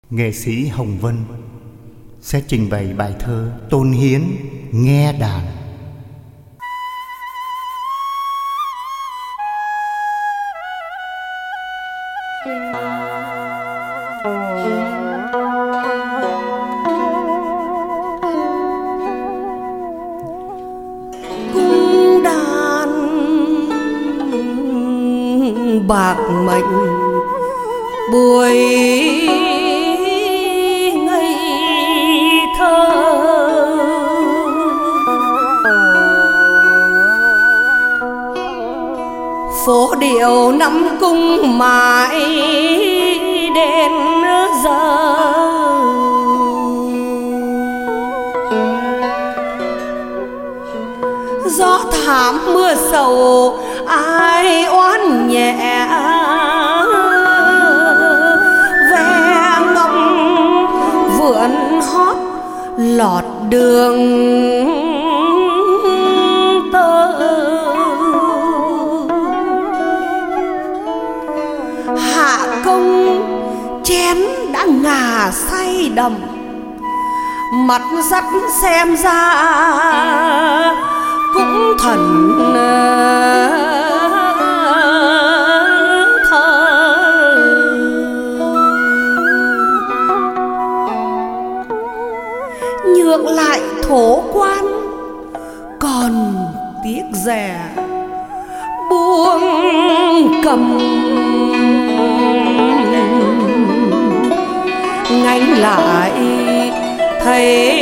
Nghệ sĩ Hồng Vân sẽ trình bày bài thơ Tôn Hiến nghe đàn. Cung đàn bạc mệnh buổi ngây thơ, phố điệu năm cung mãi đến giờ. Gió thảm mưa sầu ai oán nhẹ, ve ngọc vượn hót lọt đường tơ. Hạ công chén đã ngà say đầm, mặt dắt xem ra cũng thần thơ. Nhượng lại thổ quan còn tiếc rẻ, buông cầm ngánh lại thấy